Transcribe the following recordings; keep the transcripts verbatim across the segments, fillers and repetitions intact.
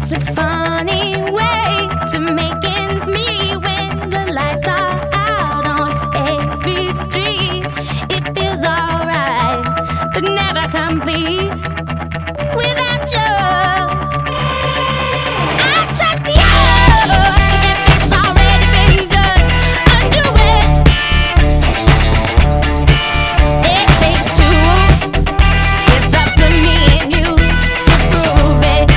It's a funny way to make ends meet when the lights are out on every street. It feels alright, but never complete without you. I trust you. If it's already been done, undo it. It takes two. It's up to me and you to prove it.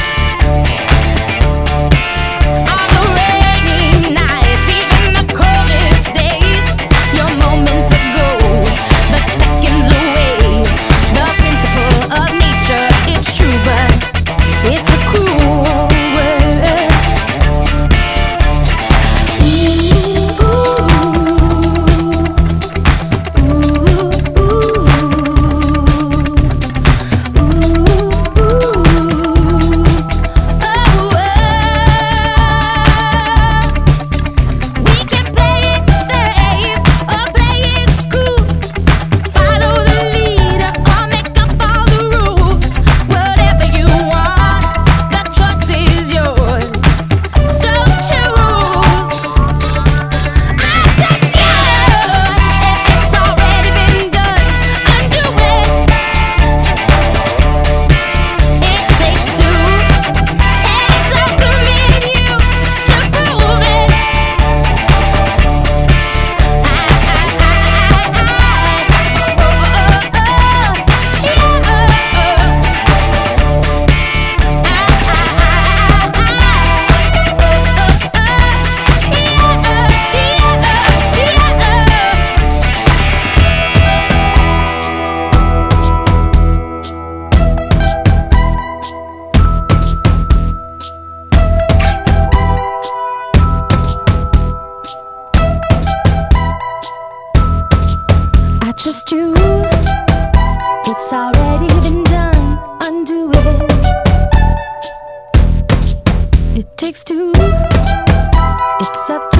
On the rainy nights, even the coldest days, your moments are gold, but seconds away. The principle of nature, it's true, but it's a cruel world. Ooh, ooh, ooh, we can play it safe or play it cool. Follow the leader or make up all the rules. Whatever you want, the choice is yours. So choose. I trust you. If it's already been done, undo it. It takes two, and it's up to me and you to prove it. I trust you. It's already been done. Undo it. It takes two. It's up to